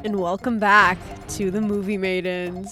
and welcome back to the Movie Maidens.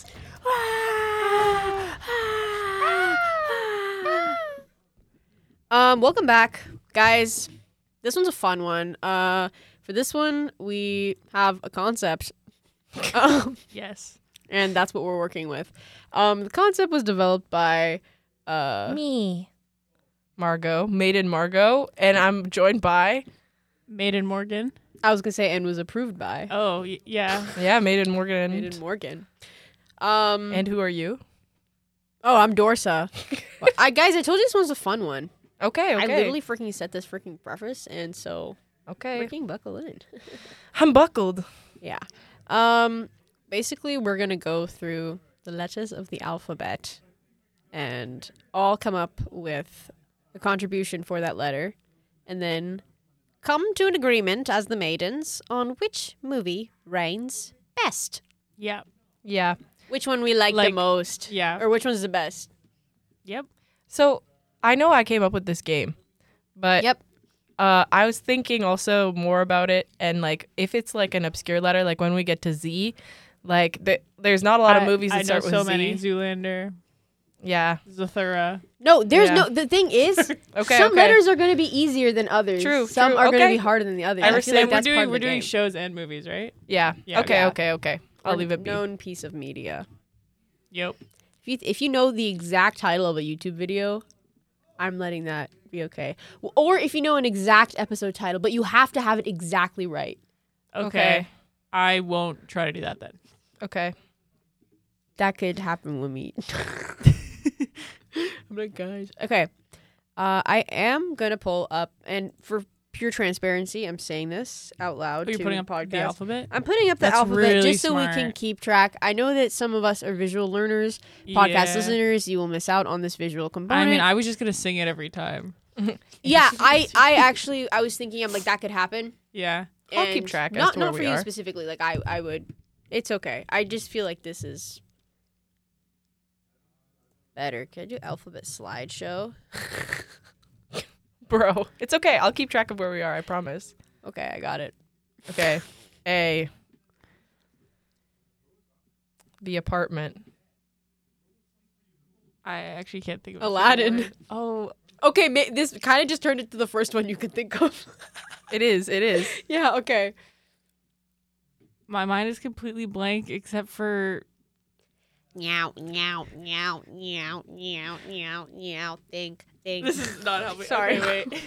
Welcome back, guys. This one's a fun one. For this one, we have a concept. Yes. And that's what we're working with. The concept was developed by me, Margot, Maiden Margot, and I'm joined by Maiden Morgan. I was gonna say, and was approved by. Oh, yeah. Yeah, Maiden Morgan. Maiden Morgan. And who are you? Oh, I'm Dorsa. Guys, I told you this one's a fun one. Okay. I literally freaking set this freaking preface, and so freaking buckle in. I'm buckled. Yeah. Basically, we're gonna go through the letters of the alphabet, and all come up with a contribution for that letter, and then come to an agreement as the maidens on which movie reigns best. Yeah. Yeah. Which one we like the most. Yeah. Or which one's the best. Yep. So I know I came up with this game, but Yep. I was thinking also more about it, and like if it's like an obscure letter, like when we get to Z, like there's not a lot of movies that start with so Z. many. Zoolander. Yeah. Zathura. No, there's the thing is, some letters are going to be easier than others. True. Some are going to be harder than the others. I feel like that's part of the we're doing game. shows and movies, right? Yeah. Yeah. Okay. I'll leave it be. Known piece of media. Yep. If you know the exact title of a YouTube video, I'm letting that be okay. Or if you know an exact episode title, but you have to have it exactly right. Okay. I won't try to do that then. Okay. That could happen with me. I'm like, guys. Okay. I am going to pull up, and for pure transparency, I'm saying this out loud. Are you to putting the up podcast. the alphabet? I'm putting up the That's alphabet really just so we can smart. keep track. I know that some of us are visual learners, podcast Yeah. listeners. You will miss out on this visual component. I mean, I was just going to sing it every time. yeah, I actually, I was thinking, I'm like, that could happen. Yeah. I'll keep And track as Not to where for we you are. specifically. Like, I would. It's okay. I just feel like this is better. Can I do alphabet slideshow? Bro, it's okay. I'll keep track of where we are, I promise. Okay, I got it. Okay. A. The apartment. I actually can't think of Aladdin. a word. Oh, Okay, this kind of just turned into the first one you could think of. It is. Yeah, okay. my mind is completely blank except for Meow, meow, meow, meow, meow, meow, meow. Think. this is not how we. Sorry. Okay, wait.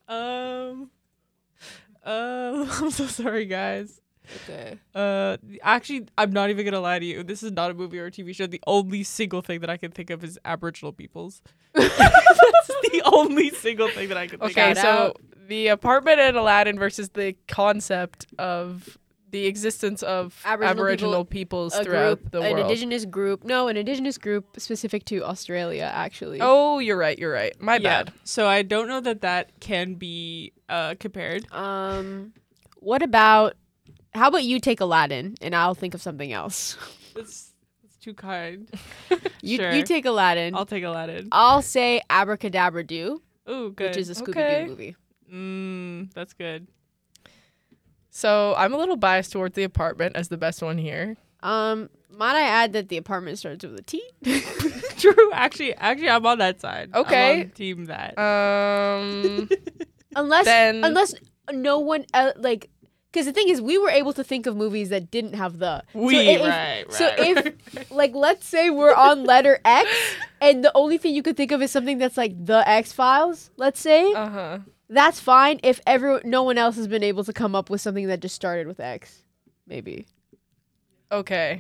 I'm so sorry, guys. Okay. Actually, I'm not even gonna lie to you. This is not a movie or a TV show. The only single thing that I can think of is Aboriginal peoples. That's the only single thing that I can think Okay, of. Shout so out. the apartment and Aladdin versus the concept of the existence of Aboriginal peoples A throughout group, the an world. indigenous group. No, an indigenous group specific to Australia, actually. Oh, you're right. My bad. So I don't know that can be compared. What about? How about you take Aladdin and I'll think of something else. It's too kind. You Sure. you take Aladdin. I'll take Aladdin. I'll say Abracadabra Do, Oh, good. which is a Scooby Okay. Doo movie. That's good. So I'm a little biased towards the apartment as the best one here. Might I add that the apartment starts with a T? True. Actually, I'm on that side. Okay. I'm on team that. unless Then- no one like. Because the thing is, we were able to think of movies that didn't have the. Right. So if, like, let's say we're on letter X, and the only thing you could think of is something that's like the X-Files, let's say, Uh-huh. that's fine if no one else has been able to come up with something that just started with X. Maybe. Okay.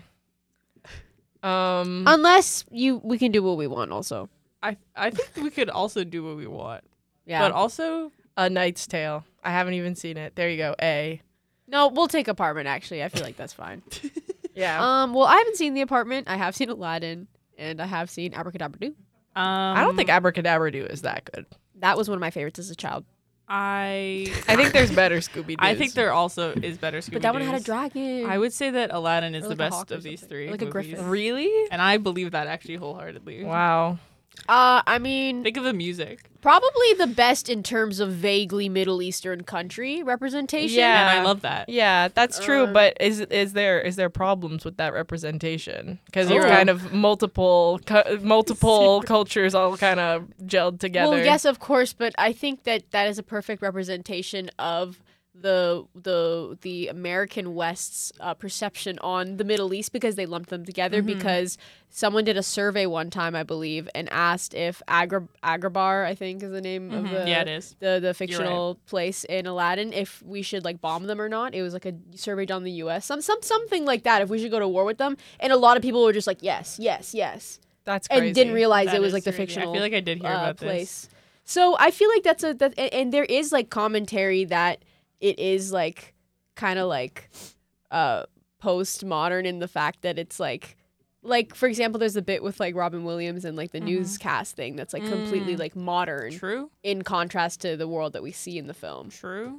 Unless we can do what we want also. I think we could also do what we want, Yeah. but also A Knight's Tale. I haven't even seen it. There you go. A. No, we'll take Apartment, actually. I feel like that's fine. Yeah. Well, I haven't seen The Apartment. I have seen Aladdin, and I have seen Abracadabra Do. I don't think Abracadabra Do is that good. That was one of my favorites as a child. I think there's better Scooby Doo. I think there also is better Scooby-Doos. But that one had a dragon. I would say that Aladdin is Or the like a best hawk or of these something. three Or like a movies. griffin. Really? And I believe that actually wholeheartedly. Wow. I mean, Think of the music. probably the best in terms of vaguely Middle Eastern country representation. Yeah. And I love that. Yeah, that's true. Uh, But is there problems with that representation? Because it's Zero. kind of multiple cultures all kind of gelled together. Well, yes, of course, but I think that is a perfect representation of the American West's perception on the Middle East, because they lumped them together. Because someone did a survey one time, I believe, and asked if Agrabah, I think is the name of the Yeah, it is. the fictional place in Aladdin, if we should like bomb them or not. It was like a survey done in the U.S. Something like that. If we should go to war with them, and a lot of people were just like yes, yes, yes, That's crazy. and didn't realize That it was is like the crazy. fictional. I feel like I did hear about place. So I feel like that's and there is like commentary that it is like kind of like postmodern in the fact that it's like for example, there's a bit with like Robin Williams and like the newscast thing that's like completely like modern this. True. in contrast to the world that we see in the film. True.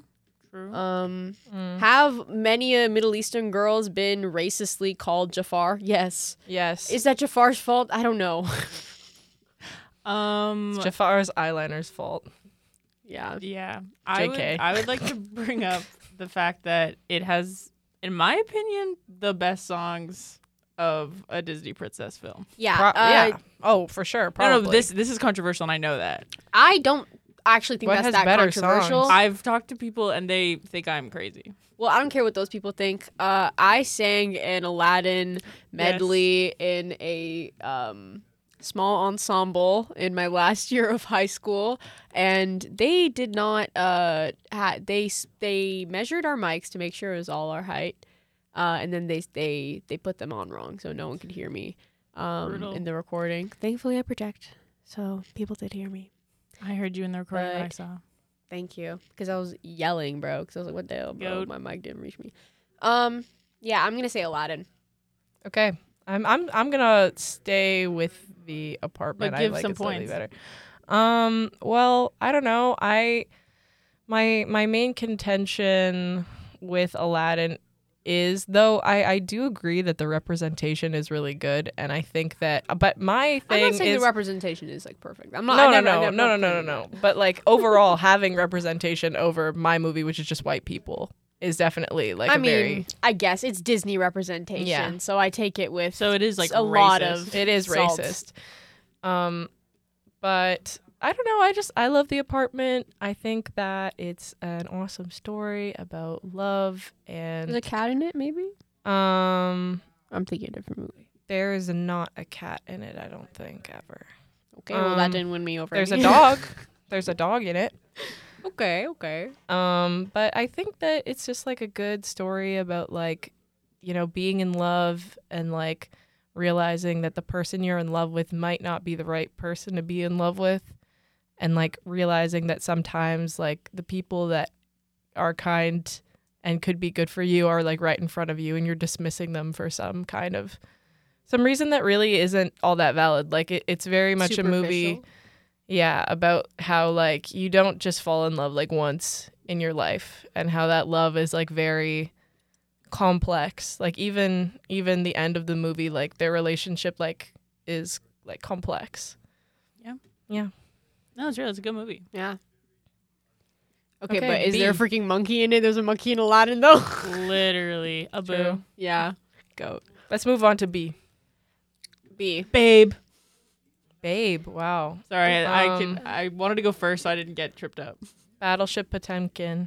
Have many Middle Eastern girls been racistly called Jafar? Yes. Yes. Is that Jafar's fault? I don't know. It's Jafar's eyeliner's fault. Yeah. Yeah. JK. I would like to bring up the fact that it has, in my opinion, the best songs of a Disney princess film. Yeah. Yeah. Oh, for sure. Probably. No, this is controversial, and I know that. I don't actually think What that's has that better controversial. songs? I've talked to people, and they think I'm crazy. Well, I don't care what those people think. I sang an Aladdin medley in a small ensemble in my last year of high school, and they did not. They measured our mics to make sure it was all our height, and then they put them on wrong, so no one could hear me in the recording. Thankfully, I project, so people did hear me. I heard you in the recording that I But- saw. Thank you, because I was yelling, bro. Because I was like, "What the hell, bro? Goat. My mic didn't reach me." Yeah, I'm gonna say Aladdin. Okay. I'm gonna stay with the apartment. But give I like some it slightly points. better. Well, I don't know. My main contention with Aladdin is, though I do agree that the representation is really good, and I think that, but my I'm thing not saying is the representation is like perfect. I'm not. no. But like overall, having representation over my movie, which is just white people, is definitely like I a mean, very. I guess it's Disney representation, Yeah. so I take it with. So it is like a lot racist. of. It is salt. racist. But I don't know. I love The Apartment. I think that it's an awesome story about love There's a and cat in it, maybe. um. I'm thinking a different movie. There is not a cat in it. I don't think ever. Okay, well that Um, didn't win me over. There's a dog. There's a dog in it. Okay. But I think that it's just like a good story about like, being in love and like realizing that the person you're in love with might not be the right person to be in love with, and like realizing that sometimes like the people that are kind and could be good for you are like right in front of you, and you're dismissing them for some reason that really isn't all that valid. Like it's very much a movie. Superficial. Yeah, about how like you don't just fall in love like once in your life, and how that love is like very complex. Like even the end of the movie, like their relationship like is like complex. No, it's real. It's a good movie. Yeah. Okay, Okay, but is B. there a freaking monkey in it? There's a monkey in Aladdin though. Literally a boo. True. Yeah. Goat. Let's move on to B. B. Babe. Babe, wow. Sorry, Um, I wanted to go first, so I didn't get tripped up. Battleship Potemkin.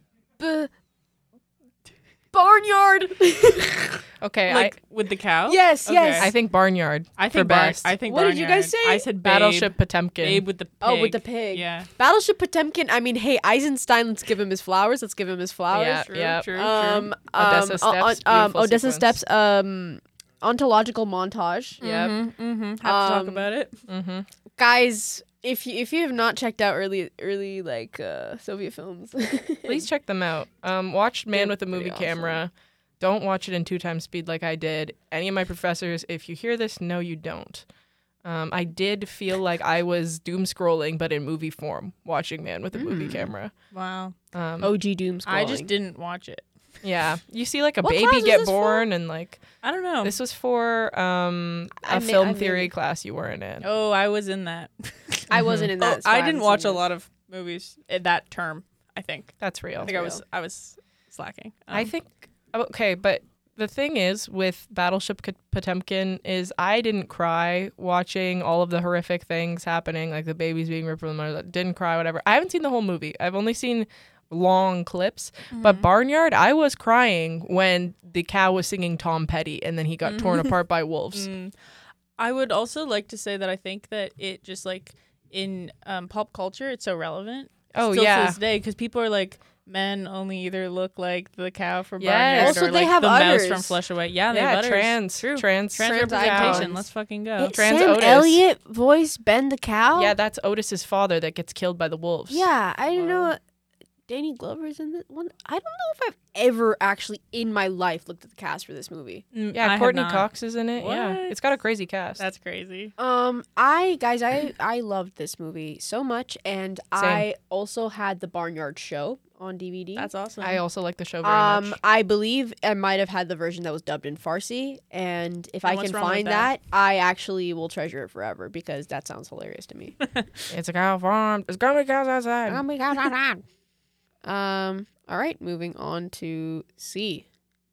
Barnyard. Okay, Like with the cow. Yes, Okay. yes. I think Barnyard I for think best. I think. What did you guys Barnyard. say? I said babe. Battleship Potemkin. Babe with the pig. Oh, with the pig. Yeah. Battleship Potemkin. I mean, hey, Eisenstein. Let's give him his flowers. Let's give him his flowers. Yeah, True. yeah. True. Odessa Steps, beautiful Odessa sequence. Steps. Ontological montage. Yep. Mm-hmm. Have to talk about it. Mm-hmm. Guys, if you have not checked out early like Soviet films, Please check them out. Watch Man They're with a Movie pretty Camera. Don't watch it in 2x speed like I did. Any of my professors, if you hear this, no, you don't. I did feel like I was doom scrolling, but in movie form, watching Man with a Movie Camera. Wow. OG Doom. I just didn't watch it. Yeah, you see like a What class baby was get this for? born, and like I don't know. this was for a I film may- theory class you weren't in. Oh, I was in that. I wasn't in that. so I haven't didn't watch seen a this. lot of movies in that term. I think. That's real. I think I was slacking. I think okay, but the thing is with Battleship Potemkin is I didn't cry watching all of the horrific things happening, like the babies being ripped from the mother. Didn't cry, whatever. I haven't seen the whole movie. I've only seen long clips. But Barnyard, I was crying when the cow was singing Tom Petty and then he got torn apart by wolves. I would also like to say that I think that it just like in pop culture, it's so relevant. Oh, still yeah. to this day, because people are like, men only either look like the cow from Yes. Barnyard Also, or they like have the udders. mouse from Flesh Away. Yeah, they Yeah, have udders. trans True. trans representation. icons. Let's fucking go. Trans Sam Otis. Elliott voiced Ben the cow. Yeah, that's Otis's father that gets killed by the wolves. Yeah, I didn't Wow. know Danny Glover's in this one. I don't know if I've ever actually in my life looked at the cast for this movie. I Yeah, have Courtney not. Cox is in it. Yeah, What? it's got a crazy cast. That's crazy. I loved this movie so much, and I also had the Barnyard Show on DVD. That's awesome. I also like the show very much. I believe I might have had the version that was dubbed in Farsi, and if I what's can wrong with find that? that, I actually will treasure it forever because that sounds hilarious to me. It's a cow farm. There's gonna be cows outside. All right, moving on to C.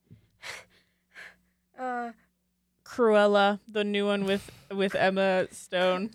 Cruella, the new one with Emma Stone.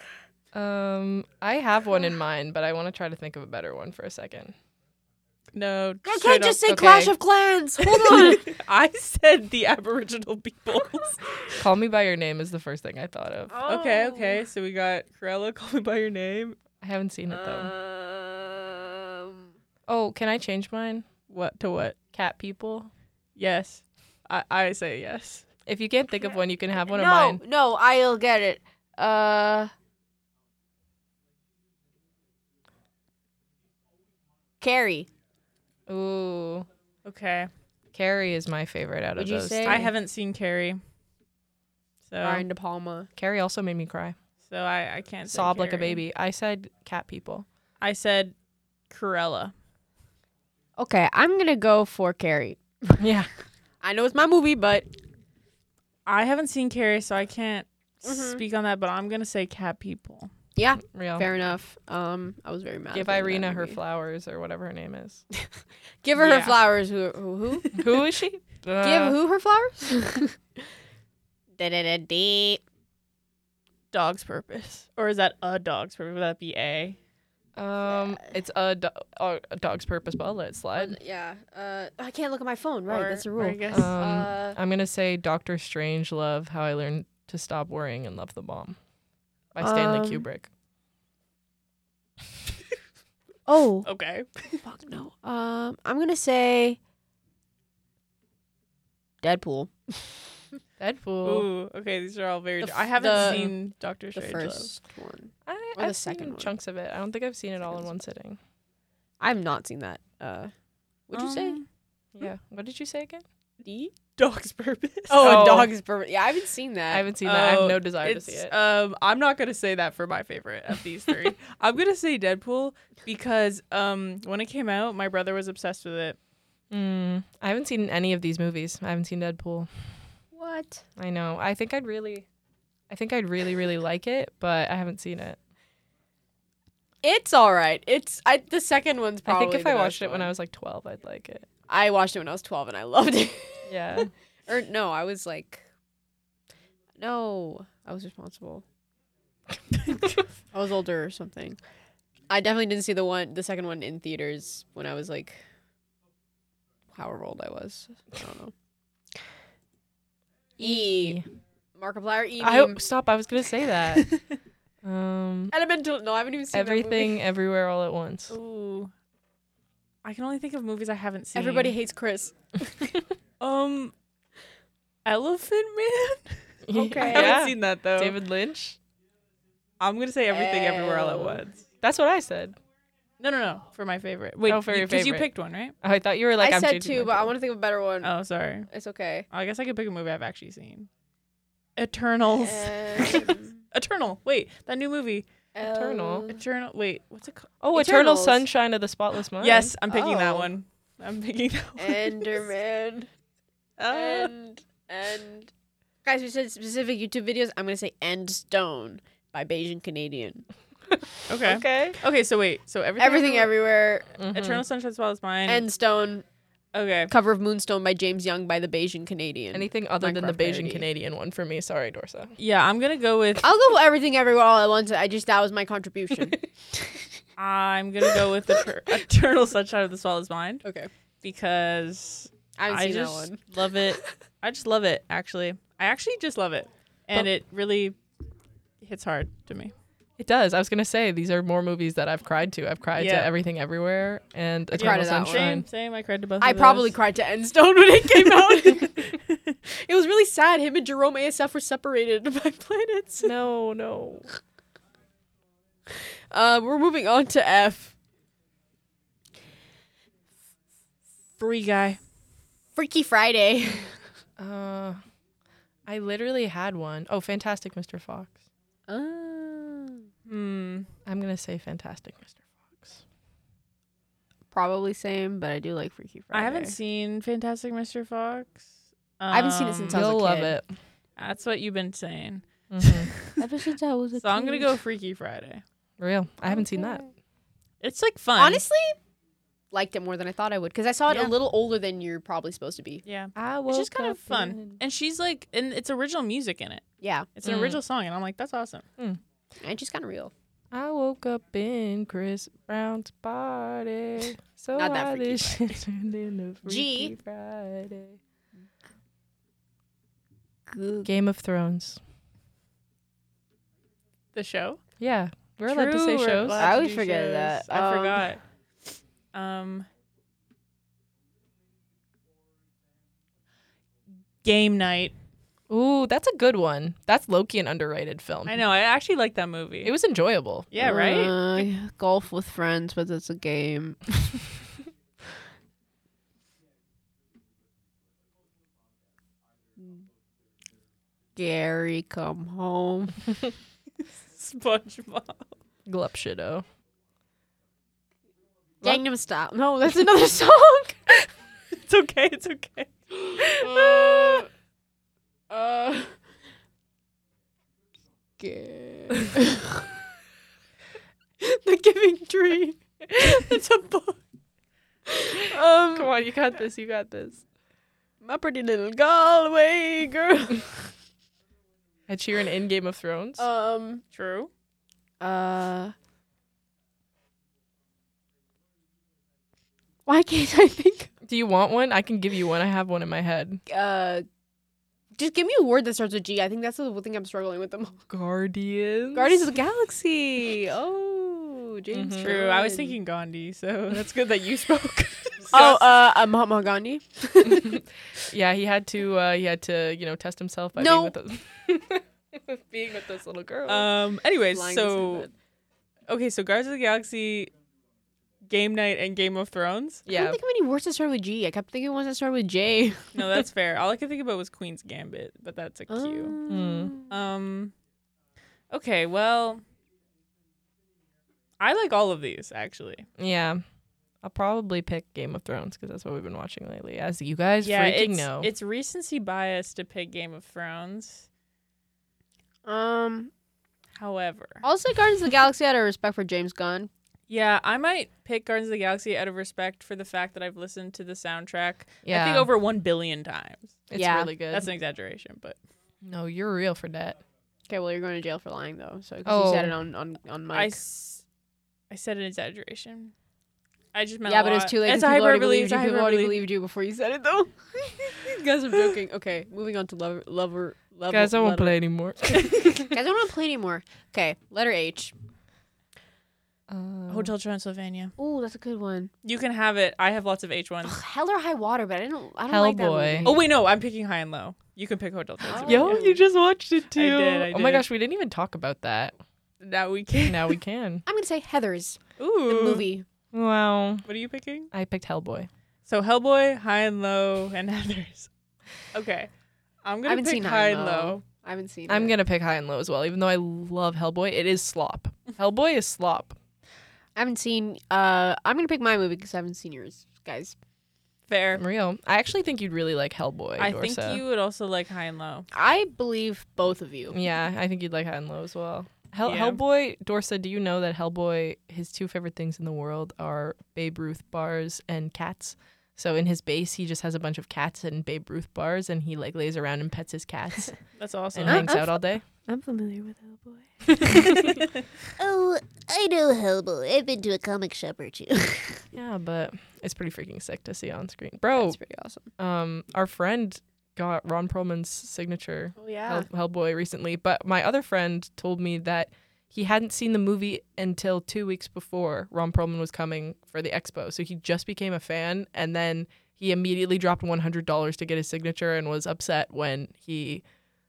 I have one in mind, but I want to try to think of a better one for a second. No, I straight can't just up. say okay. Clash of Clans. Hold on. I said the Aboriginal peoples. Call Me by Your Name is the first thing I thought of. Okay. So we got Cruella, Call Me by Your Name. I haven't seen it though. Um, Oh, can I change mine? What to what? Cat People. Yes. I say yes. If you can't think of one, you can have one of no, mine. no, I'll get it. Carrie. Ooh, Okay. Carrie is my favorite out Would of you those. say- three. I haven't seen Carrie. So Brian De Palma. Carrie also made me cry. I can't say Sob like a Carrie. baby. I said Cat People. I said Cruella. Okay, I'm gonna go for Carrie. Yeah. I know it's my movie, but I haven't seen Carrie, so I can't Mhm. speak on that, but I'm gonna say Cat People. yeah, Real. fair enough. I was very mad. Give at Irina that her movie. flowers or whatever her name is. Give her her Yeah. flowers. Who? Who is she? Give who her flowers? Da-da-da-dee. Dog's Purpose. Or is that a Dog's Purpose? Would that be A? It's a dog's purpose, but I'll let it slide. Yeah. I can't look at my phone. Right, Or- that's a or rule. I guess I'm gonna say Doctor Strangelove: How I Learned to Stop Worrying and Love the Bomb by Stanley Kubrick. Oh, okay. fuck no. I'm gonna say Deadpool. Deadpool. Ooh, okay, these are all very The I f- haven't the- seen Doctor The Strangelove. first one. Or the I've second seen one. chunks of it. I don't think I've seen it all in one sitting. I've not seen that. What'd you say? Yeah. What did you say again? D? Dog's Purpose? Oh. A Dog's Purpose. Yeah, I haven't seen that. I haven't seen that. I have Oh, no desire to It's, see it. I'm not gonna say that for my favorite of these three. I'm gonna say Deadpool because when it came out, my brother was obsessed with it. I haven't seen any of these movies. I haven't seen Deadpool. What? I know. I think I'd really really like it, but I haven't seen it. It's all right. The second one's probably. I think if the I best watched it when one. I was like 12, I'd like it. I watched it when I was 12 and I loved it. Yeah. Or no, I was like, no, I was responsible. I was older or something. I definitely didn't see the second one in theaters when I was like, however old I was. I don't know. E. Markiplier E. meme. Stop. I was gonna say that. Elemental. No, I haven't even seen Everything, everywhere, all at once. Ooh. I can only think of movies I haven't that seen. movie. Everybody hates Chris. Elephant Man? Okay. I Yeah. haven't seen that though. David Lynch. I'm gonna say Everything Everywhere All at Oh. Once. That's what I said. No. For my favorite. Wait, Oh, for your because you favorite. picked one, right? Oh, I thought you were like, I I'm said changing two, my but I tune. want to think of a better one. Oh, sorry. It's okay. I guess I could pick a movie I've actually seen. Eternals. Eternal. Wait, that new movie. Eternal? Eternal. Wait, what's it called? Oh, Eternal Eternals. Sunshine of the Spotless Mind. Yes, I'm picking that Oh. one. I'm picking that one. Enderman. and guys, we said specific YouTube videos. I'm gonna say End Stone by Bayesian Canadian. Okay. Okay. So wait. So everything Everywhere. Eternal Sunshine of the Spotless Mind. End Stone. Okay. Cover of Moonstone by James Young by the Bayesian Canadian. Anything other than the Minecraft Bayesian parody. Canadian one for me. Sorry, Dorsa. Yeah, I'm gonna go with. I'll go Everything Everywhere All at Once. That was my contribution. I'm gonna go with Eternal Sunshine of the Spotless Mind Okay. because I haven't I seen that just one. love it. I just love it. Actually, I actually just love it, and it really hits hard to me. It does. I was gonna say these are more movies that I've cried to. I've cried Yeah. to Everything Everywhere and cried Eternal to that one. Sunshine. Same. I cried to both. I of probably those. cried to End Stone when it came out. It was really sad. Him and Jerome ASF were separated by planets. No. We're moving on to F. Free Guy. Freaky Friday. I literally had one. Oh, Fantastic Mr. Fox. Hmm. I'm gonna say Fantastic Mr. Fox. Probably same, but I do like Freaky Friday. I haven't seen Fantastic Mr. Fox. I haven't seen it since I was a You'll love kid. it. That's what you've been saying. Ever since I was a So I'm gonna go Freaky Friday. Real. I haven't seen that. It's like fun. Honestly, liked it more than I thought I would because I saw it Yeah. a little older than you're probably supposed to be. Yeah. I It's just kind of fun. And she's like, and it's original music in it. Yeah, It's an Mm. original song, and I'm like, that's awesome. and she's kind of real. I woke up in Chris Brown's party. So Not that I Freaky this shit turned into G. Freaky Friday. Good. Game of Thrones. The show. Yeah. We're allowed to say True, we're shows. allowed I to always do forget shows. that. I forgot. Game Night. Ooh, that's a good one. That's Loki, an underrated film. I know. I actually like that movie. It was enjoyable. yeah, right. Golf with friends, but it's a game. Gary, come home. SpongeBob. Glup shido. Gangnam Style. No, that's another song. It's okay. It's okay. The Giving Tree. It's a book. Come on, you got this. You got this. My pretty little Galway girl. Ed Sheeran in Game of Thrones. True. Why can't I think? Do you want one? I can give you one. I have one in my head. Just give me a word that starts with G. I think that's the thing I'm struggling with the most. Guardians. Guardians of the Galaxy. Oh, James. Mhm. True. I was Gunn. thinking Gandhi, so that's good that you spoke. Mahatma Gandhi. Yeah, he had to, test himself by No. being with this little girl. Anyways, Flying so stupid. okay, so Guardians of the Galaxy, Game Night, and Game of Thrones. I yeah. don't think of any words that start with G. I kept thinking ones that start with J. No, that's fair. All I could think about was Queen's Gambit, but that's a Q. Okay, well, I like all of these actually. Yeah. I'll probably pick Game of Thrones because that's what we've been watching lately. As you guys Yeah, freaking it's know. it's recency bias to pick Game of Thrones. However, Also, Guardians of the Galaxy out of respect for James Gunn. yeah, I might pick Guardians of the Galaxy out of respect for the fact that I've listened to the soundtrack. yeah. I think over 1 billion times. It's Yeah. really good. That's an exaggeration, but No, you're real for that. Okay, well, you're going to jail for lying, though. So 'cause Oh. you said it on mic. I said an exaggeration. I just meant Yeah, a but it was lot. too late. It's 'cause a people already hyperbole. believed It's you. a People already hyperbole. believed you before you said it, though. You guys are joking. Okay, moving on to lover. Guys, I won't letter. play anymore. Guys, I don't want to play anymore. Okay, letter H. Hotel Transylvania. Oh, that's a good one. You can have it. I have lots of H1s. Ugh, Hell or High Water, but I don't like that Hellboy. movie. Oh wait, no, I'm picking High and Low. You can pick Hotel Transylvania. Yo, you just watched it too. I Oh my did. gosh, we didn't even talk about that. Now we can. Now we can. I'm gonna say Heathers, Ooh. the movie. Wow. What are you picking? I picked Hellboy. So Hellboy, High and Low, and Heathers. Okay, I'm I gonna haven't pick seen High and Low. I haven't seen. I'm it. gonna pick High and Low as well, even though I love Hellboy. It is slop. Hellboy is slop. I haven't seen. I'm gonna pick my movie because I haven't seen yours, guys. Fair. Real. I actually think you'd really like Hellboy. I Dorsa. think you would also like High and Low. I believe both of you. Yeah, I think you'd like High and Low as well. Yeah. Hellboy, Dorsa, do you know that Hellboy, his two favorite things in the world are Babe Ruth bars and cats? So in his base, he just has a bunch of cats and Babe Ruth bars, and he like lays around and pets his cats That's awesome. and hangs out all day. I'm familiar with Hellboy. Oh, I know Hellboy. I've been to a comic shop or two. Yeah, but it's pretty freaking sick to see on screen. Bro, That's pretty awesome. our friend got Ron Perlman's signature Oh yeah. Hellboy recently, but my other friend told me that he hadn't seen the movie until 2 weeks before Ron Perlman was coming for the expo. So he just became a fan, and then he immediately dropped $100 to get his signature and was upset when he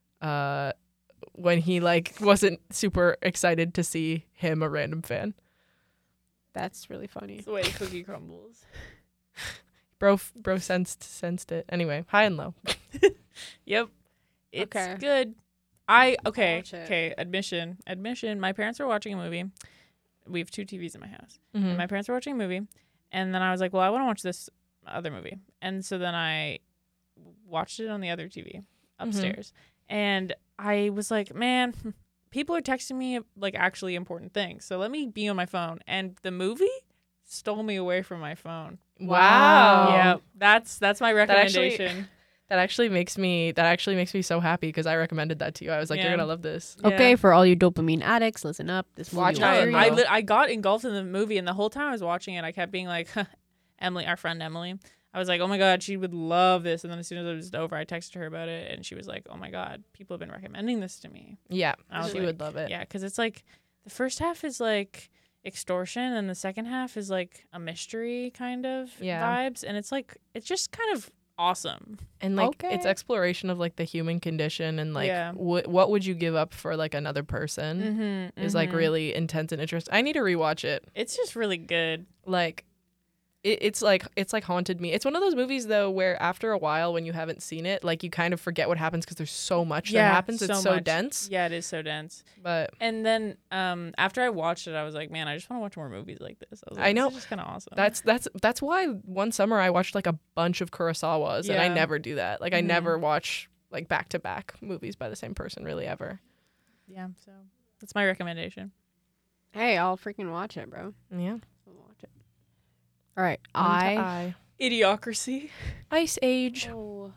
like wasn't super excited to see him, a random fan. That's really funny. It's the way the cookie crumbles. Bro sensed it. Anyway, High and Low. Yep. It's Okay. good. Okay. Watch it. Okay. Admission. My parents were watching a movie. We have 2 TVs in my house. Mhm. And my parents were watching a movie. And then I was like, well, I want to watch this other movie. And so then I watched it on the other TV upstairs. And I was like, man, people are texting me like actually important things. So let me be on my phone. And the movie stole me away from my phone. Wow. Yeah. That's my actually- recommendation. That actually makes me so happy because I recommended that to you. I was like, Yeah. you're gonna love this. Okay, Yeah. for all you dopamine addicts, listen up. This movie Watch will out. cure you. I got engulfed in the movie, and the whole time I was watching it, I kept being like, Emily, our friend Emily, I was like, oh my God, she would love this. And then as soon as it was over, I texted her about it, and she was like, oh my God, people have been recommending this to me. Yeah, I was she like, would love it. Yeah, because it's like the first half is like extortion, and the second half is like a mystery kind of vibes, and it's like it's just kind of awesome. And like it's Okay. exploration of like the human condition and like Yeah. what would you give up for like another person is like really intense and interesting. I need to rewatch it. It's just really good. Like it's like haunted me. It's one of those movies though where after a while when you haven't seen it, like you kind of forget what happens because there's so much that happens. It's so much. dense. Yeah, it is so dense. But And then after I watched it, I was like, man, I just want to watch more movies like this. I was like, I know. This is just kind of awesome. that's why one summer I watched like a bunch of Kurosawas and I Yeah. never do that. Like I Mhm. never watch like back to back movies by the same person really ever. yeah, so that's my recommendation. Hey, I'll freaking watch it, bro. Yeah. I'll watch it. All right, I Idiocracy. Ice Age. Oh.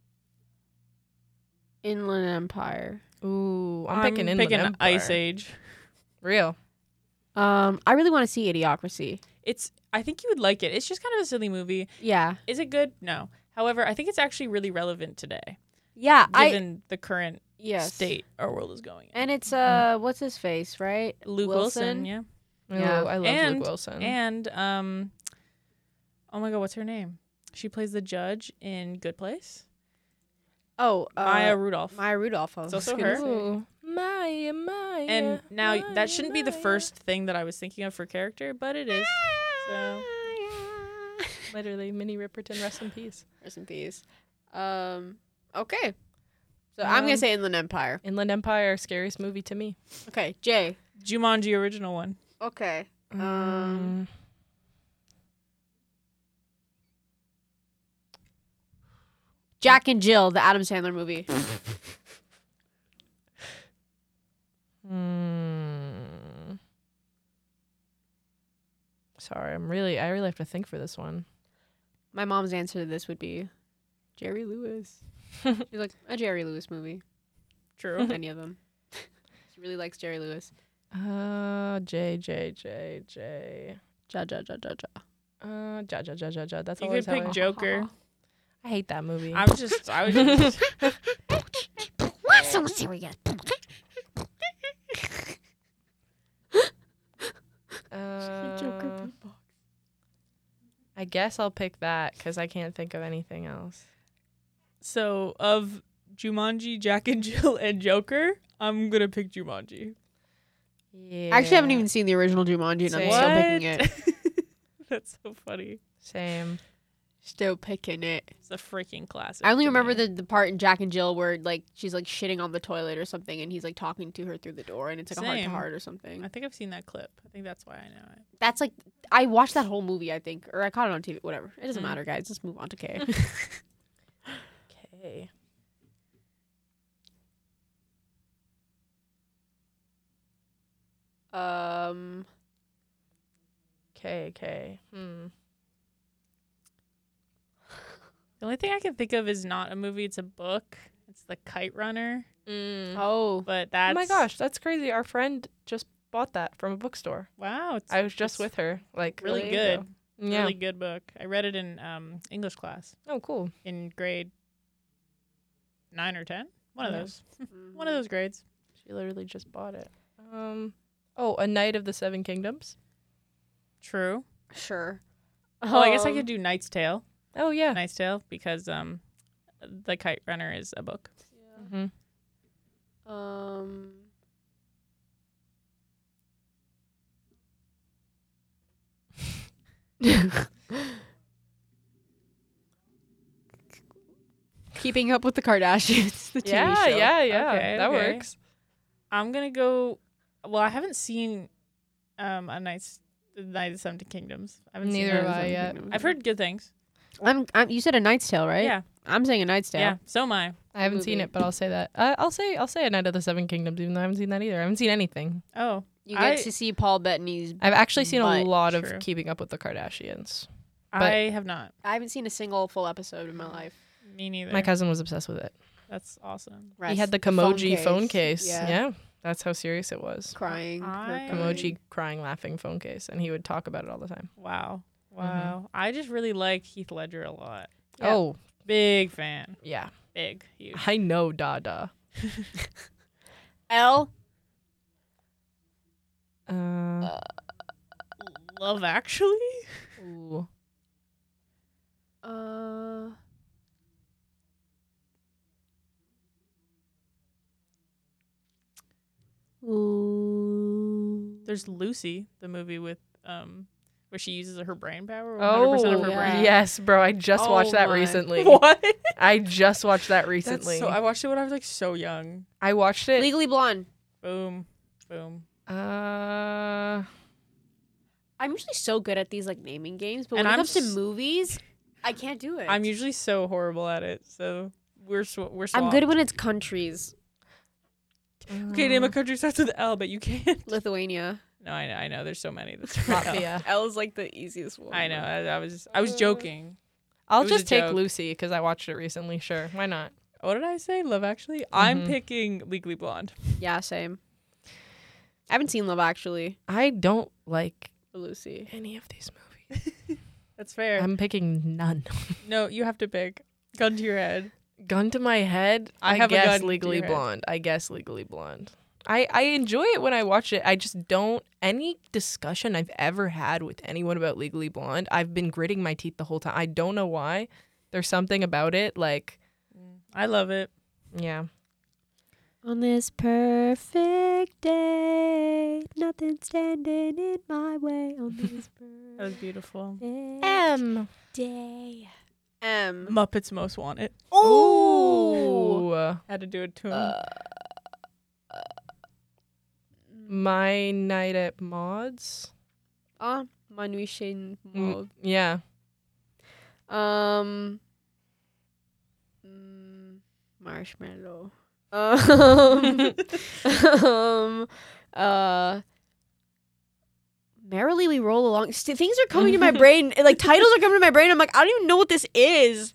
Inland Empire. Ooh, I'm picking Inland Empire. Ice Age. Real. I really want to see Idiocracy. I think you would like it. It's just kind of a silly movie. Yeah, Is it good? No. However, I think it's actually really relevant today, yeah. given the current Yes. state our world is going in. And it's what's his face, right? Luke Wilson, yeah. Yeah. Ooh, I love And- Luke Wilson. And oh my God, what's her name? She plays the judge in Good Place. Oh, Maya Rudolph. Maya Rudolph. It's also gonna her. say. Ooh, Maya. And now that Maya, shouldn't be the Maya. first thing that I was thinking of for character, but it is. So Literally, Minnie Riperton, rest in peace. Rest in peace. Okay. So I'm gonna say Inland Empire. Inland Empire, scariest movie to me. Okay, Jay. Jumanji original one. Okay. Jack and Jill, the Adam Sandler movie. Sorry, I really have to think for this one. My mom's answer to this would be Jerry Lewis. She's like, a Jerry Lewis movie. True. Any of them. She really likes Jerry Lewis. J. Ja, ja, ja, ja, ja. Ja. That's You always could how pick I- Joker. I hate that movie. I was just What's so serious? I guess I'll pick that because I can't think of anything else. So of Jumanji, Jack and Jill, and Joker, I'm gonna pick Jumanji. Yeah. I actually haven't even seen the original Jumanji, and I'm Same. still picking it. That's so funny. Same. Still picking it. It's a freaking classic. I only to remember me. the part in Jack and Jill where like she's like shitting on the toilet or something, and he's like talking to her through the door, and it's like a heart to Same. heart or something. I think I've seen that clip. I think that's why I know it. That's like I watched that whole movie. I think, or I caught it on TV. Whatever. It doesn't Mm. matter, guys. Let's move on to K. Okay. Okay. The only thing I can think of is not a movie; it's a book. It's The Kite Runner. Oh, But that's Oh my gosh, that's crazy. Our friend just bought that from a bookstore. wow! It's, I was just it's with her. Like really Really? good. Yeah. Really good book. I read it in English class Oh, cool. in grade 9 or 10. One of Yeah. those. One of those grades. She literally just bought it. Oh, A Knight of the Seven Kingdoms. True. Sure. Oh, I guess I could do Knight's Tale. Oh yeah. Knight's Tale because The Kite Runner is a book. hmm Keeping Up with the Kardashians. The TV Yeah, show. yeah. Okay, that okay. works. I'm gonna go. Well, I haven't seen The Knight of the Seven Kingdoms. I haven't Neither seen have it. I yet. I've heard good things. You said A Knight's Tale, right? Yeah, I'm saying A Knight's Tale. yeah. So am I. I haven't seen Movie. it, but I'll say that. I'll say A Knight of the Seven Kingdoms, even though I haven't seen that either. I haven't seen anything. Oh, You get to see Paul Bettany's. I've actually seen a But- lot True. of Keeping Up with the Kardashians. I have not. I haven't seen a single full episode in my life. Me neither. My cousin was obsessed with it. That's awesome. He had the Kimoji phone case. Yeah, that's how serious it was. Crying. I- Kimoji crying, laughing phone case, and he would talk about it all the time. Wow. Wow. I just really like Heath Ledger a lot. Yeah. Oh, Big fan. yeah. Big. Huge. I know Dada. L. Love Actually? Ooh. There's Lucy, the movie with where she uses her brain power. 100% Oh, of her yeah. brain. yes, bro. I just Oh watched that my. recently. What? I just watched that That's recently. so, I watched it when I was like so young. I watched it. Legally Blonde. Boom. Boom. I'm usually so good at these like naming games, but when And it I'm comes to s- movies, I can't do it. I'm usually so horrible at it. So we're I'm swapped. good when it's countries. Okay, name a country starts with L, but you can't. Lithuania. No, I know. There's so many. That's Latvia. L is like the easiest one. I know. I was joking. I'll It was a just take joke. Lucy because I watched it recently. Sure, why not? What did I say? Love Actually. I'm Mhm. picking Legally Blonde. Yeah, same. I haven't seen Love Actually. I don't like For Lucy. any of these movies. That's fair. I'm picking none. No, you have to pick. Gun to your head. Gun to my head. I I have a guess gun to Legally your head. Blonde. I guess Legally Blonde. I enjoy it when I watch it. I just don't. Any discussion I've ever had with anyone about Legally Blonde, I've been gritting my teeth the whole time. I don't know why. There's something about it. Like, I love it. yeah. On this perfect day, nothing standing in my way. On this That was beautiful. M. day. M. Muppets Most Wanted. Ooh. Had to do it to him. My Night at Maud's. Manuishin Mm, yeah. Marshmallow. Merrily we roll along. Things are coming to my brain. Like titles are coming to my brain. I'm like, I don't even know what this is.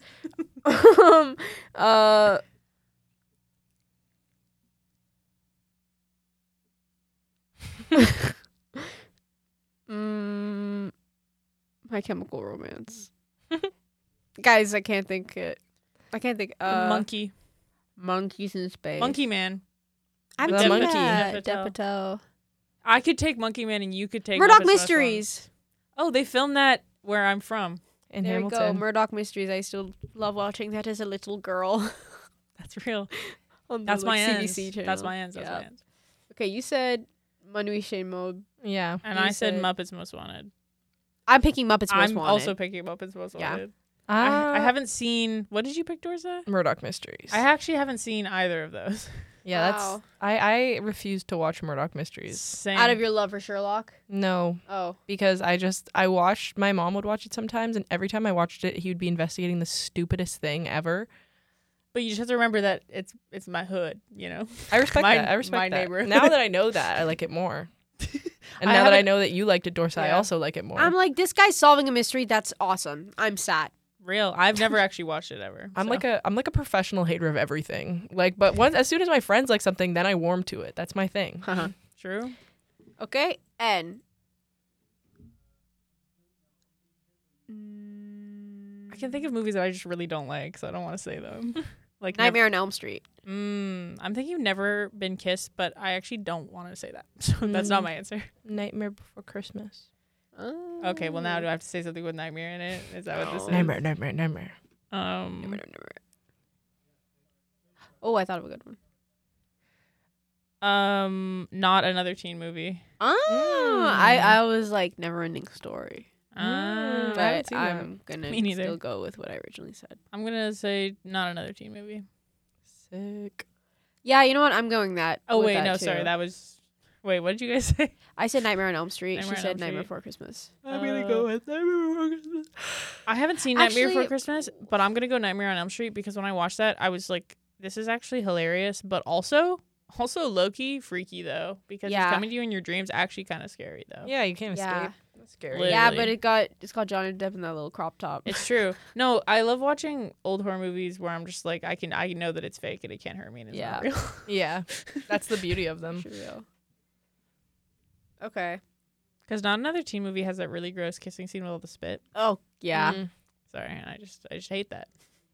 My Chemical Romance. Guys, I can't think it. I can't think. Monkey. Monkeys in Space. Monkey Man. I haven't The seen Monkey. that. Dev Patel. Dev Patel. I could take Monkey Man and you could take Murdoch Muppets Most Mysteries. Wanted. Oh, they filmed that where I'm from. In There Hamilton. we go. Murdoch Mysteries. I still love watching that as a little girl. That's real. On the, That's my ends. CBC channel. That's my ends. That's my Yeah. ends. Okay, you said Manuishin Mode. Yeah. And You I said said- Muppets Most Wanted. I'm picking Muppets Most I'm Wanted. also picking Muppets Most Yeah. Wanted. I haven't seen. What did you pick, Dorza? Murdoch Mysteries. I actually haven't seen either of those. Yeah, Wow. I refuse to watch Murdoch Mysteries. Same. Out of your love for Sherlock? No, Oh. because I watched, my mom would watch it sometimes, and every time I watched it, he would be investigating the stupidest thing ever. But you just have to remember that it's my hood, you know. I respect My- that. I respect my that. neighborhood. Now that I know that, I like it more. And I now that I haven't- know that you liked it, Dorsa, I Yeah. also like it more. I'm like, this guy's solving a mystery. That's awesome. I'm sad. Real. I've never actually watched it ever. I'm so. like a professional hater of everything. Like, but once as soon as my friends like something, then I warm to it. That's my thing. True. Okay, N. I can think of movies that I just really don't like, so I don't want to say them. Like Nightmare on Elm Street. I'm thinking you've never been kissed, but I actually don't want to say that. So that's not my answer. Nightmare Before Christmas. Okay, well now do I have to say something with nightmare in it? Is that what this is? Nightmare. Oh, I thought of a good one. Not another teen movie. Oh, I was like Neverending Story. I haven't But seen that. I'm gonna Me neither. still go with what I originally said. I'm gonna say not another teen movie. Sick. Yeah, you know what? I'm going that. Oh with wait, that no, too. sorry, that was. Wait, what did you guys say? I said Nightmare on Elm Street. Nightmare She on said Elm Nightmare Street. Before Christmas. I'm gonna go with Nightmare Before Christmas. I haven't seen Nightmare Before Actually- Christmas, but I'm gonna go Nightmare on Elm Street because when I watched that, I was like, "This is actually hilarious," but also low-key freaky though because Yeah. it's coming to you in your dreams. Actually, kind of scary though. Yeah, you can't Yeah. escape. That's scary. Lit- Yeah, Literally. but it's got Johnny Depp in that little crop top. It's true. No, I love watching old horror movies where I'm just like, I know that it's fake and it can't hurt me and it's not real. Yeah, that's the beauty of them. Real. Okay. Because not another teen movie has that really gross kissing scene with all the spit. Oh yeah, Mm. Sorry, and I just hate that.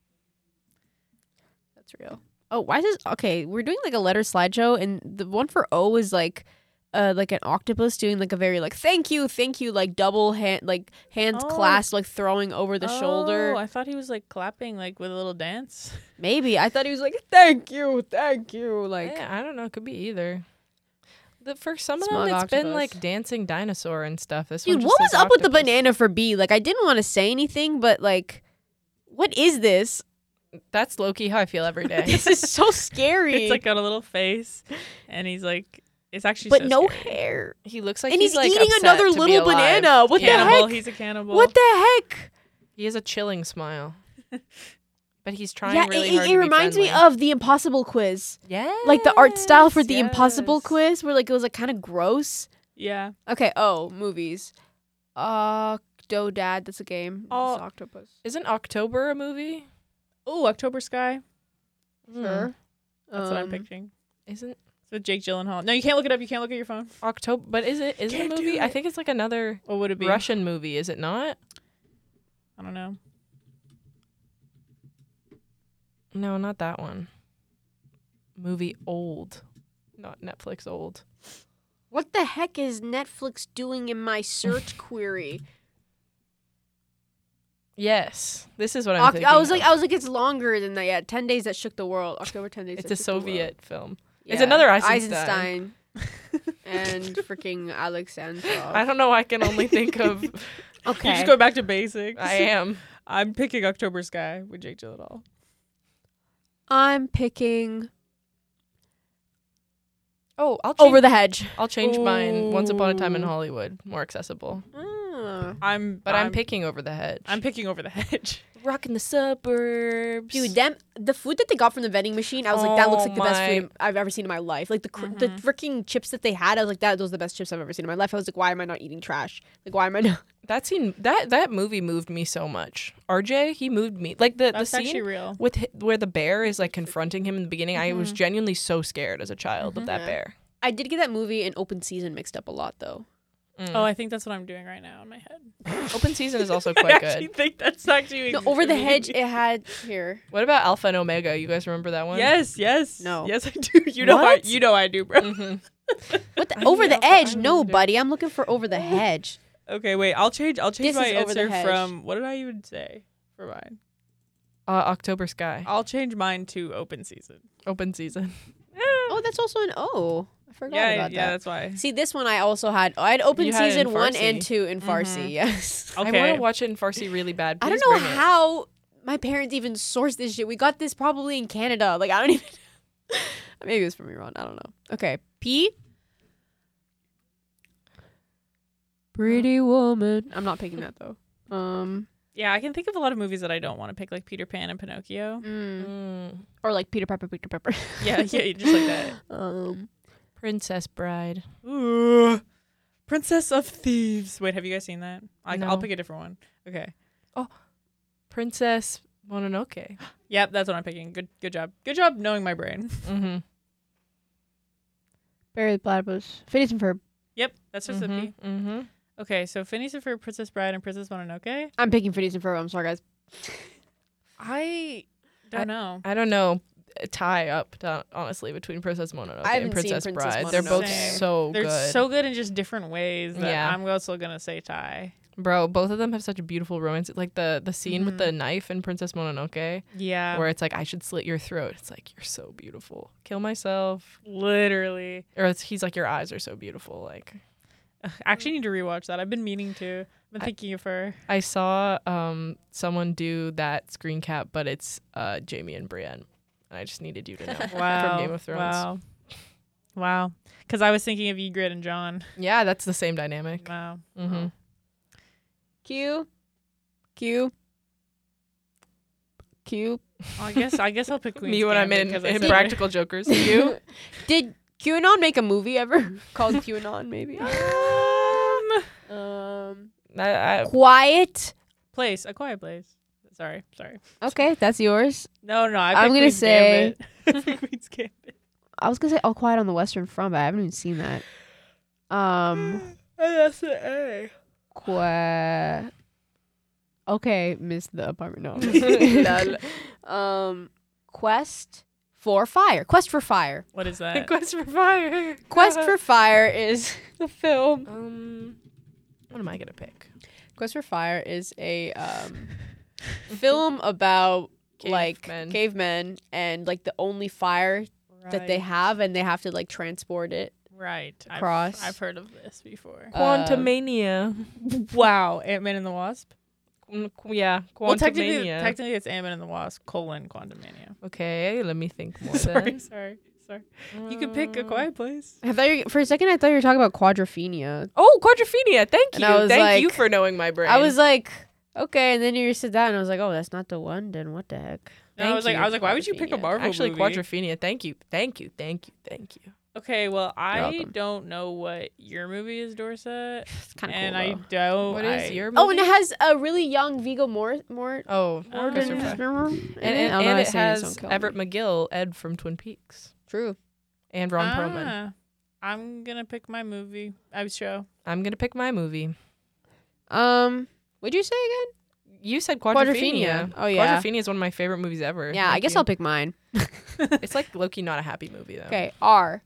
that's real. Oh, why does we're doing like a letter slideshow, and the one for O is like an octopus doing like a very like thank you like double hand like hands Oh. clasped like throwing over the shoulder. Oh, I thought he was like clapping like with a little dance. Maybe I thought he was like thank you like Yeah, I don't know. It could be either. For some of Smug them, it's been octopus. like dancing dinosaur and stuff. This dude. one What just was says up with the octopus. banana for B? Like I didn't want to say anything, but like, what is this? That's low-key how I feel every day. This is so scary. It's like got a little face, and he's like, it's actually but so no scary. hair. He looks like And he's like, eating upset another to be little alive. banana. What the Cannibal. heck? He's a cannibal. What the heck? He has a chilling smile. But he's trying Yeah, really hard it to be reminds me friendly. of the Impossible Quiz. Yeah. Like the art style for the Impossible yes. Quiz, where like it was like kind of gross. Yeah. Okay. Oh, movies. Octodad. That's a game. Oh. It's octopus. Isn't October a movie? Oh, October Sky. Sure. That's what I'm picturing. Isn't It's with Jake Gyllenhaal. No, you can't look it up. You can't look at your phone. October? But is it a Can't do movie? I it. think it's like another What would it be? Russian movie. Is it not? I don't know. No, not that one. Movie old, not Netflix old. What the heck is Netflix doing in my search query? Yes, this is what I'm thinking. I was of. like, it's longer than that. Yeah, 10 Days That Shook the World. October 10 Days. It's That a Shook the World. Soviet film. It's Yeah. another Eisenstein. and freaking Alexandrov. I don't know. I can only think of. Okay. You just go back to basics. I am. I'm picking October Sky with Jake Gyllenhaal. I'm picking Oh, I'll change, Over the Hedge. I'll change mine. Once Upon a Time in Ooh. Hollywood, more accessible. I'm Picking Over the Hedge. I'm picking Over the Hedge. rocking the suburbs. Dude, the food that they got from the vending machine, I was like, that looks Oh like the best my- food I've ever seen in my life. Like the freaking chips that they had, I was like, those are the best chips I've ever seen in my life. I was like, why am I not eating trash? Like, why am I not? that movie moved me so much. RJ, he moved me. Like the That's actually scene real. with where the bear is like confronting him in the beginning. I was genuinely so scared as a child of that Yeah. bear. I did get that movie and Open Season mixed up a lot, though. Oh, I think that's what I'm doing right now in my head. Open Season is also I quite actually good. think that's actually No, Over the Hedge, it had here. What about Alpha and Omega? You guys remember that one? Yes, No. yes, I do. You know, What? I do, bro. Mhm. What the, I Over knew the Alpha- I Edge? knew No, you did. buddy. I'm looking for Over the Hedge. Okay, wait. I'll change This my is Over the answer Hedge. from what did I even say for mine? October Sky. I'll change mine to Open Season. Open Season. Oh, that's also an O. I forgot Yeah, about yeah, that. that's why. See, this one I also had. I had opened You had it in season 1 and Farsi. 2 in Farsi. Yes. I Okay. want to watch it in Farsi really bad. I don't Please know bring it. how my parents even sourced this shit. We got this probably in Canada. Like I don't even. Maybe it was from Iran. I don't know. Okay, P. Pretty Woman. I'm not picking that though. Yeah, I can think of a lot of movies that I don't want to pick, like Peter Pan and Pinocchio. Or like Peter Pepper, Peter Pepper. Yeah, yeah, just like that. Princess Bride. Ooh, Princess of Thieves. Wait, have you guys seen that? I'll No. pick a different one. Okay. Princess Mononoke. Yep, that's what I'm picking. Good job. Good job knowing my brain. Mm-hmm. Barry the Platypus. Phineas and Ferb. Yep, that's just a P. Mm-hmm. Okay, so Phineas and Ferb, Princess Bride, and Princess Mononoke. I'm picking Phineas and Ferb. I'm sorry, guys. I don't know. I don't know. Tie up, honestly, between Princess Mononoke I and haven't seen Princess Princess Bride. They're both Same. so They're good. so good in just different ways that Yeah. I'm also gonna say tie. Bro, both of them have such a beautiful romance. Like the scene with the knife in Princess Mononoke, Yeah, where it's like, I should slit your throat. It's like, you're so beautiful. Kill myself. literally. Or he's like, your eyes are so beautiful. Like, Ugh, I actually need to rewatch that. I've been meaning to. I've been thinking of her. I saw someone do that screen cap, but it's Jamie and Brienne. And I just needed you to know. Wow. From Game of Thrones. Wow. Because I was thinking of Ygritte and John. Yeah, that's the same dynamic. Wow. Mm-hmm. Q. I guess I'll pick Queen's Me when I'm Gambit in 'cause I said it. Practical Jokers. You? Did QAnon make a movie ever called QAnon? Maybe. Quiet. A Quiet Place. Sorry. Okay, that's yours. No, I I'm picked gonna Queen's say- Gambit. Queen's Gambit. I was gonna say All Quiet on the Western Front, but I haven't even seen that. That's an A. Okay, missed the apartment. No. Lol. Quest for Fire. Quest for Fire. What is that? Quest for Fire. Quest for Fire is the film. What am I gonna pick? Quest for Fire is a film about like Cavemen. cavemen and like the only fire that they have, and they have to like transport it. Right. across. I've heard of this before. Quantumania. Wow. Ant-Man and the Wasp. Yeah, Well, technically Quantumania. it's Ant-Man and the Wasp, Quantumania. Okay, let me think more. Sorry. then. You could pick A Quiet Place. For a second, I thought you were talking about Quadrophenia. Oh, Quadrophenia. Thank And you. I was Thank you like- for knowing my brain. I was like, okay, and then you said that, and I was like, oh, that's not the one. Then what the heck? No, I was Thank like, you, why would you pick a Quadrophenia. Marvel actually movie? Quadrophenia. Thank you. Okay, well, I welcome. don't know what your movie is, Dorset, It's kind of and cool. I though. don't. What is your movie? Oh, and it has a really young Viggo Mortensen. Oh, Oh, Quest for yeah. Fire. And And it has Everett McGill, Ed from Twin Peaks, True. and Ron Perlman. I'm gonna pick my movie. Show. I'm gonna pick my movie. What'd you say again? You said Quadrophenia. Quadrophenia. Oh, yeah. Quadrophenia is one of my favorite movies ever. Yeah, I Thank guess you. I'll pick mine. It's like low-key not a happy movie though. Okay, R.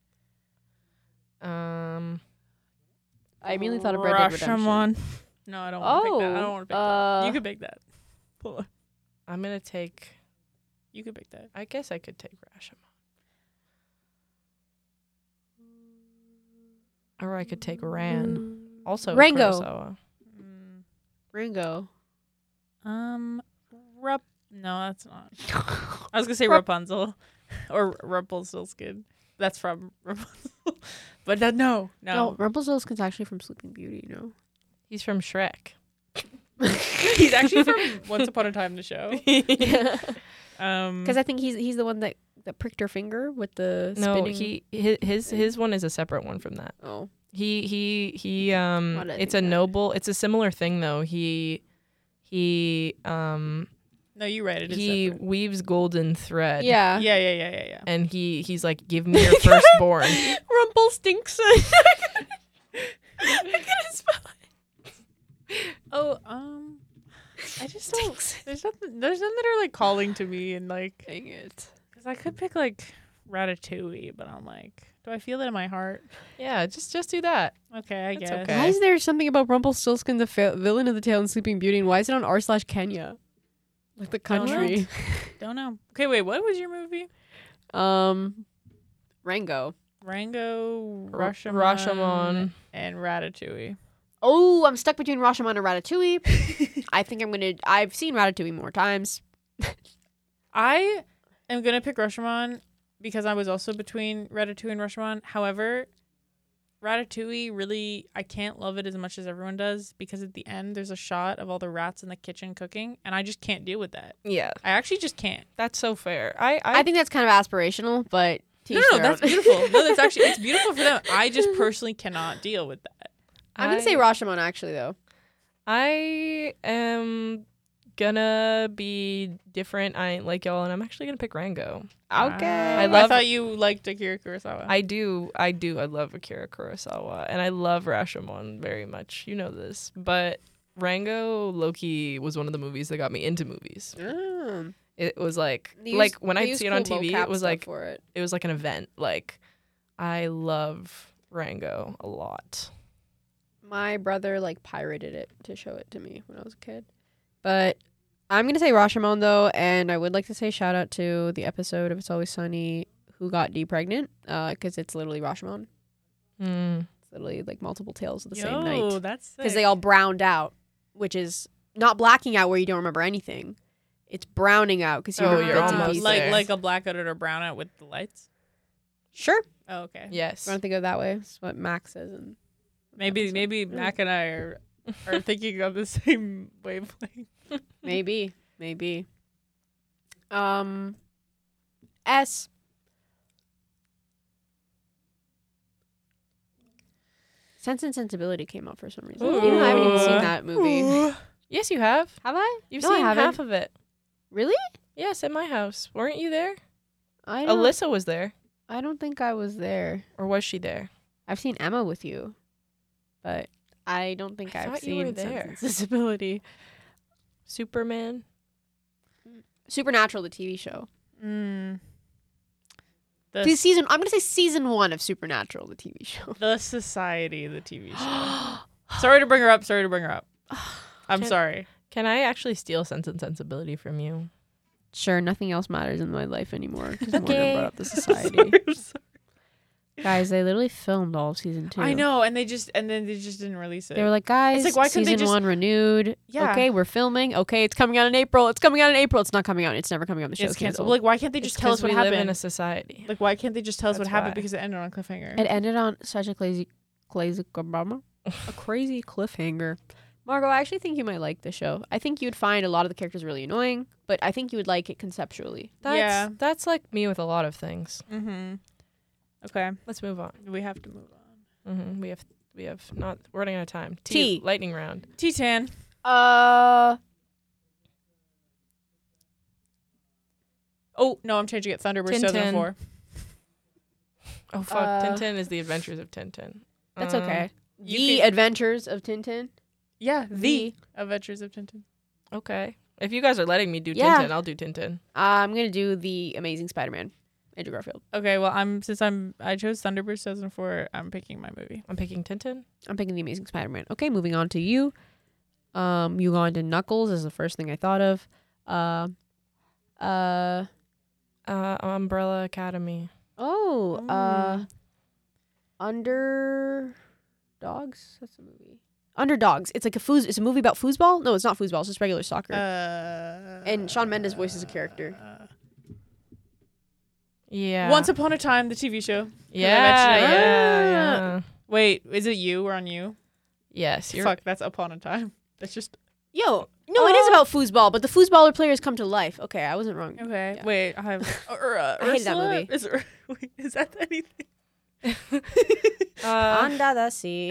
Um. I immediately thought of Red Dead Redemption. Rashomon. No, I don't want to pick that. I Oh, don't want to pick that. You could pick that. Hold on. I'm gonna take. You could pick that. I guess I could take Rashomon. Or I could take Ran. Also Rango. Kurosawa. Ringo. No, that's not. I was gonna say Rapunzel or Rumpelstiltskin. That's from Rapunzel. But no. No, Rumpelstiltskin's actually from Sleeping Beauty. No. He's from Shrek. He's actually from Once Upon a Time the show. Because I think he's the one that pricked her finger with the No, spinning. his one is a separate one from that. Oh. He Why did I it's think a that? noble, it's a similar thing though. No, you're right. It is he separate. weaves golden thread. Yeah. Yeah. And he's like, give me your firstborn. Rumpelstiltskin. Oh, I just don't. There's nothing that are like calling to me and like. Dang it. Because I could pick like Ratatouille, but I'm like, do I feel that in my heart? Yeah, just do that. Okay, I That's guess. okay. Why is there something about Rumpelstiltskin, the villain of the tale in Sleeping Beauty, and why is it on r/Kenya? Like the Don't know. country. Don't know. Okay, wait. What was your movie? Rango. Rango, Rashomon. and Ratatouille. Oh, I'm stuck between Rashomon and Ratatouille. I think I've seen Ratatouille more times. I am gonna pick Rashomon because I was also between Ratatouille and Rashomon. However, Ratatouille really, I can't love it as much as everyone does because at the end there's a shot of all the rats in the kitchen cooking, and I just can't deal with that. Yeah, I actually just can't. that's so fair. I think that's kind of aspirational, but to No, each their that's own. beautiful. No, that's actually it's beautiful for them. I just personally cannot deal with that. I'm gonna say Rashomon actually though. I am gonna be different. I ain't like y'all, and I'm actually gonna pick Rango. Okay. I thought you liked Akira Kurosawa. I do. I love Akira Kurosawa, and I love Rashomon very much. You know this, but Rango Loki was one of the movies that got me into movies. It was like when I'd see it on TV, it was like for it. it was like an event. Like I love Rango a lot. My brother pirated it to show it to me when I was a kid. But I'm going to say Rashomon though, and I would like to say shout out to the episode of It's Always Sunny who got pregnant because it's literally Rashomon. It's literally multiple tales of the same night. That's Because they all browned out, which is not blacking out where you don't remember anything. It's browning out because you remember you're bits and almost pieces. there. like a blackout or a brownout with the lights. Sure. Oh, okay. Yes. I don't think of it that way. That's what Max says. And Maybe Mac and I are thinking of the same wavelength. maybe. S. Sense and Sensibility came out for some reason. Even though I haven't even seen that movie. Yes, you have. Have I? You've No, I seen haven't. half of it. Really? Yes, at my house. Weren't you there? I don't, Alyssa was there, I don't think I was there. or was she there? I've seen Emma with you, but I don't think I I've thought you were seen there. Sense and Sensibility. Superman. Supernatural, the TV show. The I'm gonna say season 1 of Supernatural, the TV show. The Society, the TV show. Sorry to bring her up. I'm sorry. Can I actually steal Sense and Sensibility from you? Sure, nothing else matters in my life anymore because Morgan Okay. brought up the Society. Guys, they literally filmed all of season 2. I know, and they just didn't release it. They were like, guys, It's like, why couldn't they season just- 1 renewed. Yeah. Okay, we're filming. Okay, it's coming out in April. It's not coming out. It's never coming out. The show's It's canceled. canceled. Like, why can't they just It's tell us 'cause what we live in happened? a society. Like, why can't they just tell us what That's happened why. because it ended on a cliffhanger? It ended on such a crazy cliffhanger. Margot, I actually think you might like the show. I think you'd find a lot of the characters really annoying, but I think you would like it conceptually. That's like me with a lot of things. Mm-hmm. Okay, Let's move on. we have to move on. We have not. We're running out of time. T. Lightning round. Titan. Uh, Oh no, I'm changing it. Thunderbirds 2004. Oh fuck! Tintin is the Adventures of Tintin. that's okay. you The can- Adventures of Tintin. Yeah, the Adventures of Tintin. Okay. If you guys are letting me do Yeah. Tintin, I'll do Tintin. I'm gonna do the Amazing Spider-Man, Andrew Garfield. Okay, well, I chose Thunderbirds 2004. I'm picking my movie. I'm picking Tintin. I'm picking the Amazing Spider-Man. Okay, moving on to you. You go on to Knuckles is the first thing I thought of. Umbrella Academy. Underdogs. That's a movie. Underdogs. It's like it's a movie about foosball. No, it's not foosball. It's just regular soccer. And Shawn Mendes voices a character. Yeah. Once Upon a Time, the TV show. Yeah. mentioned it. Yeah. Wait, is it you? We're on you. Yes. You're. Fuck, that's Upon a Time. That's just Yo, no, it is about foosball, but the foosballer players come to life. Okay, I wasn't wrong. okay. Yeah. Wait, I have. I hated that movie. Is that anything? Under the sea.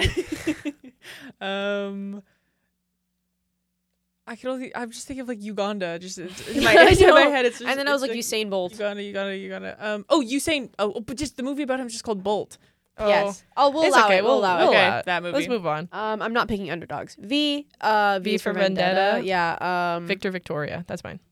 I can only. I'm just thinking of like Uganda. Just in Yeah, my, I in my know. head, it's just, And then I was it's like Usain Bolt. Uganda. Oh, Usain. Oh, but just the movie about him is just called Bolt. Yes. Oh, we'll It's allow okay. it. We'll allow it. Okay, allow it. that movie. Let's move on. I'm not picking underdogs. V for Vendetta. Yeah. Victor Victoria. That's mine.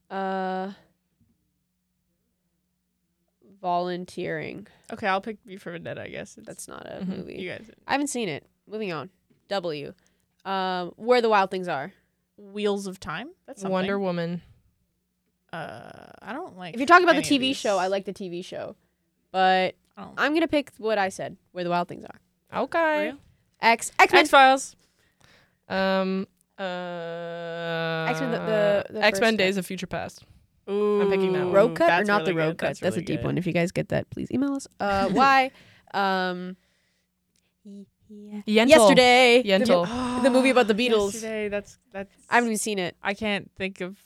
Volunteering. Okay, I'll pick V for Vendetta. I guess That's not a Mhm. movie. you guys. I haven't seen it. Moving on. W. Where the Wild Things Are. Wheels of Time. That's something. Wonder Woman. I don't like. If you're talking about the any of TV these. show, I like the TV show. But I don't. I'm gonna pick what I said, Where the Wild Things Are. Okay. X-Men. X-Files. X-Men, the X-Men first Days of Future Past. Ooh, picking that one. Road Cut or that's not the really Road good. Cut? That's a really deep good. one. If you guys get that, please email us. Why? Yentl. Yesterday. Yentl. The movie about the Beatles. Yesterday, that's. I haven't even seen it. I can't think of.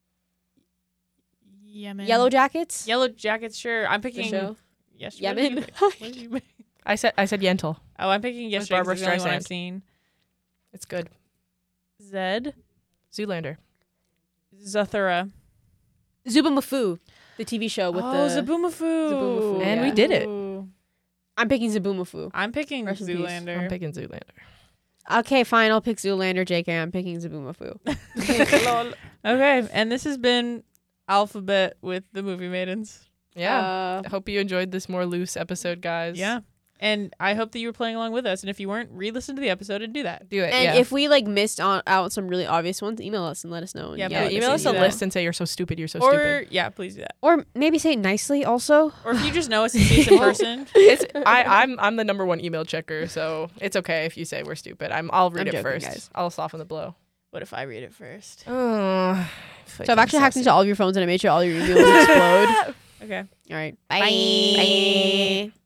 Yemen. Yellow Jackets. Yellow Jackets. Sure, I'm The picking. show. Yes. Yemen. What did you make? I said Yentl. Oh, I'm picking Yesterday. Barbra It's the only one I've Streisand. seen. It's good. Zed. Zoolander. Zathura. Zubumafu, the TV show with the. Zaboomafoo. Zaboomafoo, And we yeah. did it. I'm picking Zabumafu. I'm picking Rest in peace. Zoolander. I'm picking Zoolander. Okay, fine. I'll pick Zoolander. JK, I'm picking Zabumafu. Lol. Okay, and this has been Alphabet with the Movie Maidens. Yeah. I hope you enjoyed this more loose episode, guys. Yeah. And I hope that you were playing along with us. And if you weren't, re-listen to the episode and do that. Do it. And yeah. if we missed out some really obvious ones, email us and let us know. And Yeah, yeah, please email us do a that. list and say you're so stupid, you're so Or, stupid. yeah, please do that. Or maybe say it nicely also. Or if you just know us and see us in person. I'm the number one email checker, so it's okay if you say we're stupid. I'll read I'm it joking, first. guys. I'll soften the blow. What if I read it first? Oh, So I've actually hacked into all of your phones and I made sure all your emails explode. Okay. All right. Bye. Bye.